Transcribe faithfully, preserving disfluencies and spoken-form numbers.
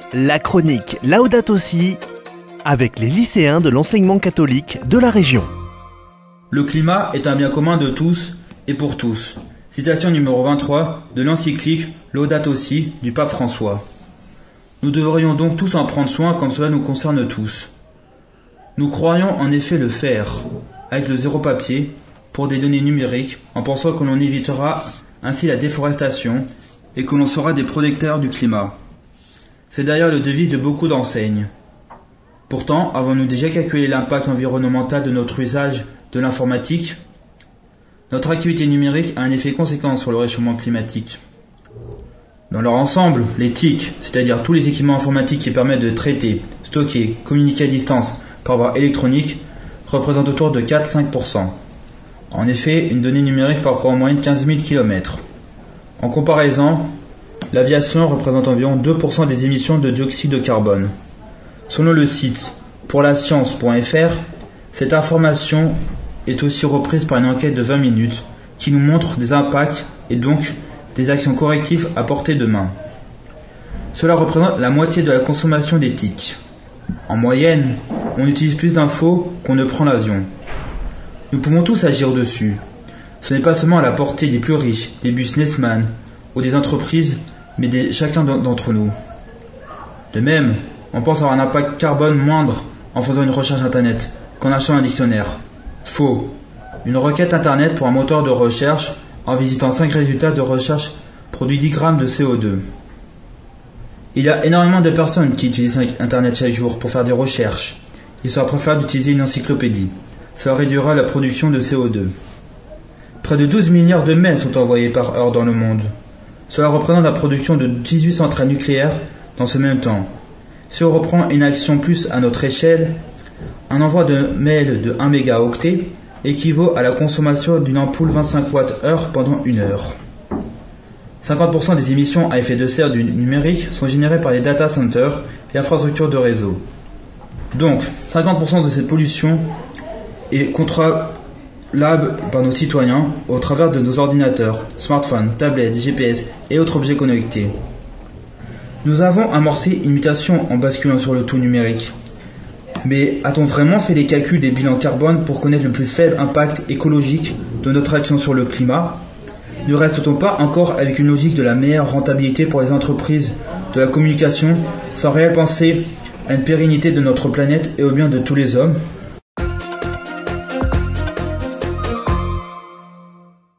La chronique Laudato Si avec les lycéens de l'enseignement catholique de la région. Le climat est un bien commun de tous et pour tous. Citation numéro vingt-trois de l'encyclique Laudato Si du pape François. Nous devrions donc tous en prendre soin comme cela nous concerne tous. Nous croyons en effet le faire, avec le zéro papier, pour des données numériques, en pensant que l'on évitera ainsi la déforestation et que l'on sera des protecteurs du climat. C'est d'ailleurs le devise de beaucoup d'enseignes. Pourtant, avons-nous déjà calculé l'impact environnemental de notre usage de l'informatique ? Notre activité numérique a un effet conséquent sur le réchauffement climatique. Dans leur ensemble, les T I C, c'est-à-dire tous les équipements informatiques qui permettent de traiter, stocker, communiquer à distance par voie électronique, représentent autour de quatre à cinq pour cent. En effet, une donnée numérique parcourt en moyenne quinze mille kilomètres. En comparaison, l'aviation représente environ deux pour cent des émissions de dioxyde de carbone. Selon le site pour la science point F R, cette information est aussi reprise par une enquête de vingt minutes qui nous montre des impacts et donc des actions correctives à portée de main. Cela représente la moitié de la consommation des T I C. En moyenne, on utilise plus d'infos qu'on ne prend l'avion. Nous pouvons tous agir dessus. Ce n'est pas seulement à la portée des plus riches, des businessmen ou des entreprises, mais de chacun d'entre nous. De même, on pense avoir un impact carbone moindre en faisant une recherche internet qu'en achetant un dictionnaire. Faux. Une requête internet pour un moteur de recherche en visitant cinq résultats de recherche produit dix grammes de C O deux. Il y a énormément de personnes qui utilisent internet chaque jour pour faire des recherches. Il sera préférable d'utiliser une encyclopédie. Cela réduira la production de C O deux. Près de douze milliards de mails sont envoyés par heure dans le monde. Cela représente la production de dix-huit centrales nucléaires dans ce même temps. Si on reprend une action plus à notre échelle, un envoi de mail de un mégaoctet équivaut à la consommation d'une ampoule vingt-cinq watts-heure pendant une heure. cinquante pour cent des émissions à effet de serre du numérique sont générées par les data centers et infrastructures de réseau. Donc, cinquante pour cent de cette pollution est contrôlable par nos citoyens au travers de nos ordinateurs, smartphones, tablettes, G P S et autres objets connectés. Nous avons amorcé une mutation en basculant sur le tout numérique. Mais a-t-on vraiment fait les calculs des bilans carbone pour connaître le plus faible impact écologique de notre action sur le climat ? Ne reste-t-on pas encore avec une logique de la meilleure rentabilité pour les entreprises de la communication sans réelle pensée à une pérennité de notre planète et au bien de tous les hommes ?